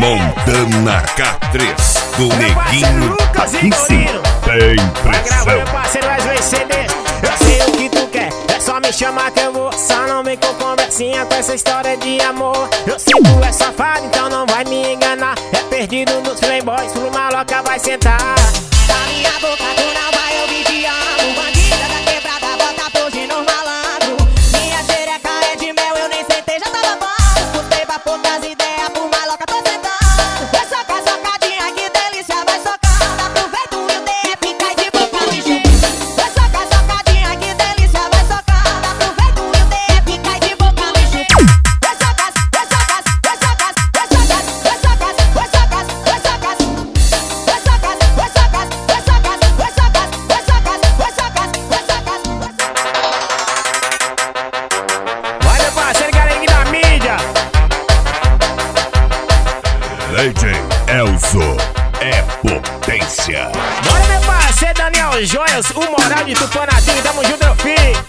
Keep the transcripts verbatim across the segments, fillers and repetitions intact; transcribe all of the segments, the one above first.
Montana K três do Neguinho. Aqui sim tem pressão. Vai gravar, parceiro, vai ver C D. Eu sei o que tu quer, é só me chamar que eu vou. Só não vem com conversinha com essa história de amor. Eu sei que tu é safado, então não vai me enganar. É perdido nos playboys, pro maloca vai sentar. Da minha boca tu não vai ouvir te amo. Bandida da quebrada, bota pose no malandro. Minha xereca é de mel, eu nem sentei, já tava bom. Custei pra poucas ideias, por maloca tô sentando. Vai socar, socadinha, que delícia, vai socando. Aproveita o meu tempo e cai de boca no chão. Vai socar, socadinha, que delícia, vai socando. Aproveita o meu tempo e cai de boca no chão. Vai socar, vai socar, vai socar, vai socar, vai socar, vai socar, vai socar, vai socar, vai socar, vai socar, vai socar, vai socar, vai socar. Vai, meu parceiro, galerinha da mídia. D J Elzo é potência. Bora, meu parceiro Daniel Joias, o moral de Tupanatinho, tamo junto, meu filho.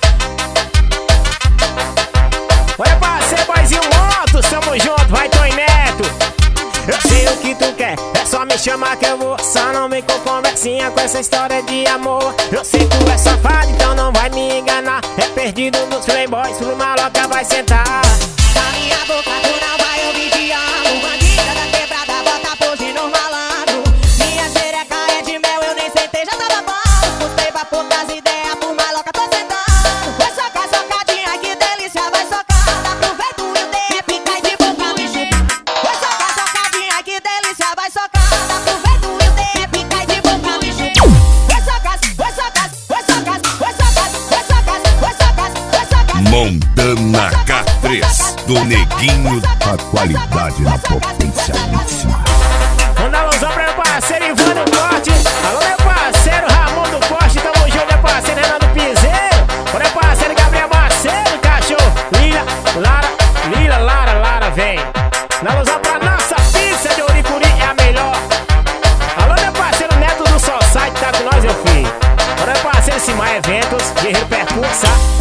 Bora, parceiro, boizinho Motos, tamo junto, vai, Tony Neto. Eu sei o que tu quer, é só me chamar que eu vou. Só não vem com conversinha com essa história de amor. Eu sei que tu é safado, então não vai me enganar. É perdido nos playboys, pro maloca vai sentar. Da minha boca tu não vai ouvir te amo. Bandida da quebrada, bota pose no malandro. Minha xereca é de mel, eu nem sentei, já tava bom. Custei pra poucas ideias, por maloca tô sentando. Vai socar, socadinha, que delícia, vai socando. Aproveita o meu tempo e cai de boca no chão. Vai socar, socadinha, que delícia, vai socando. Aproveita o meu tempo e cai de boca no chão. Vai socar, vai socar, vai socar, vai socar, vai socar, vai socar, vai socar. Montana K três do Neguinho. A qualidade na potência máxima. Manda alusão pra meu parceiro Ivan do Corte. Alô, meu parceiro Ramon do Corte, tamo junto, meu parceiro Renan do Piseiro. Ô, meu parceiro Gabriel Macedo, cachorro. Lila, Lara, Lila, Lara, Lara, vem. Manda alusão pra nossa pizza de Ouricuri, é a melhor. Alô, meu parceiro Neto do Society, tá com nós, meu filho. Ô, meu parceiro Simar Eventos, Guerreiro Percurso.